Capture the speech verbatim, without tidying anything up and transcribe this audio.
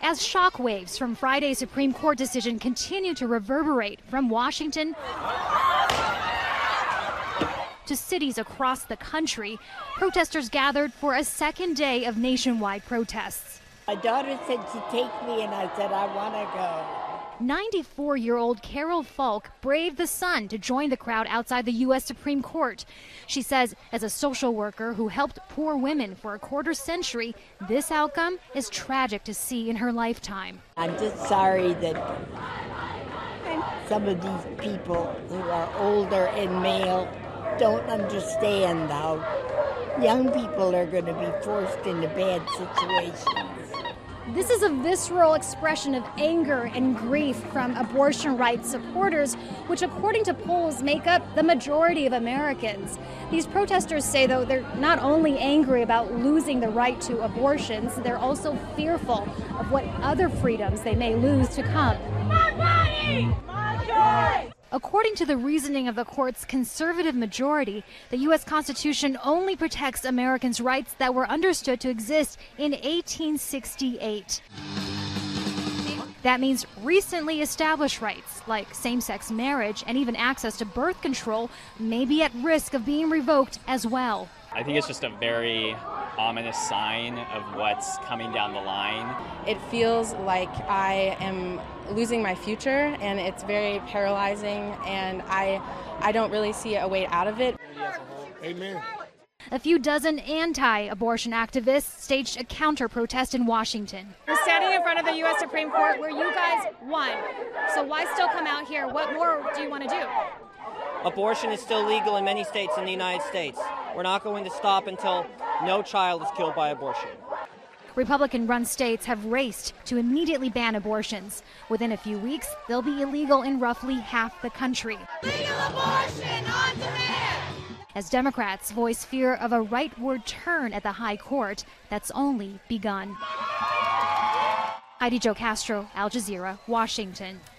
As shockwaves from Friday's Supreme Court decision continue to reverberate from Washington to cities across the country, protesters gathered for a second day of nationwide protests. My daughter said to take me, and I said, I want to go. ninety-four-year-old Carol Falk braved the sun to join the crowd outside the U S Supreme Court. She says, as a social worker who helped poor women for a quarter century, this outcome is tragic to see in her lifetime. I'm just sorry that some of these people who are older and male don't understand how young people are going to be forced into bad situations. This is a visceral expression of anger and grief from abortion rights supporters, which according to polls make up the majority of Americans. These protesters say, though, they're not only angry about losing the right to abortions, they're also fearful of what other freedoms they may lose to come. My body, my choice! According to the reasoning of the court's conservative majority, the U S Constitution only protects Americans' rights that were understood to exist in eighteen sixty-eight. That means recently established rights, like same-sex marriage and even access to birth control, may be at risk of being revoked as well. I think it's just a very ominous sign of what's coming down the line. It feels like I am losing my future, and it's very paralyzing, and I, I don't really see a way out of it. Amen. A few dozen anti-abortion activists staged a counter-protest in Washington. You're standing in front of the U S Supreme Court where you guys won. So why still come out here? What more do you want to do? Abortion is still legal in many states in the United States. We're not going to stop until no child is killed by abortion. Republican-run states have raced to immediately ban abortions. Within a few weeks, they'll be illegal in roughly half the country. Legal abortion on demand! As Democrats voice fear of a rightward turn at the high court that's only begun. Heidi Jo Castro, Al Jazeera, Washington.